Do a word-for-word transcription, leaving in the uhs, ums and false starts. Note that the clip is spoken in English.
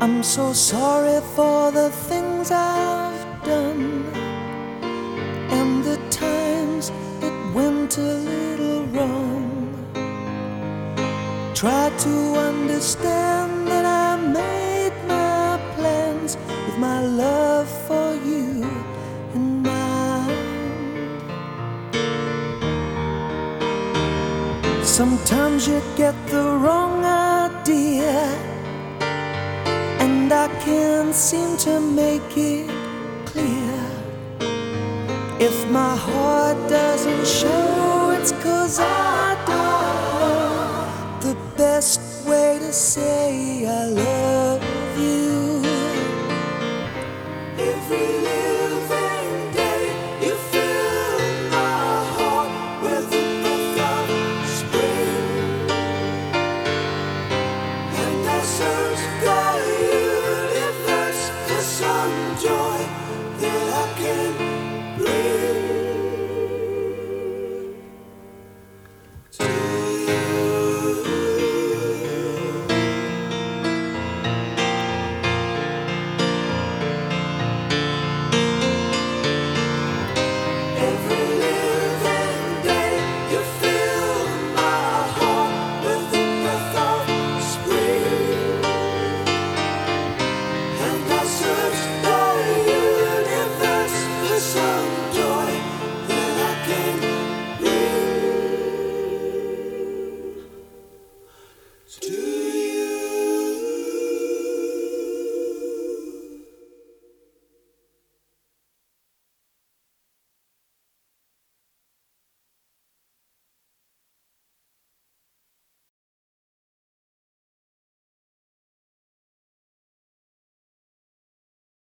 I'm so sorry for the things I've done and the times it went a little wrong. Try to understand that I made my plans with my love for you in mind. Sometimes you get the wrong idea, and I can't seem to make it clear. If my heart doesn't show, it's 'cause I don't know the best way to say I love you. Every living day you fill my heart with the breath of spring, and I search the universe for some joy that I can bring to you. Every living day you fill my heart with the breath of spring, and I search the universe for some joy that I can bring to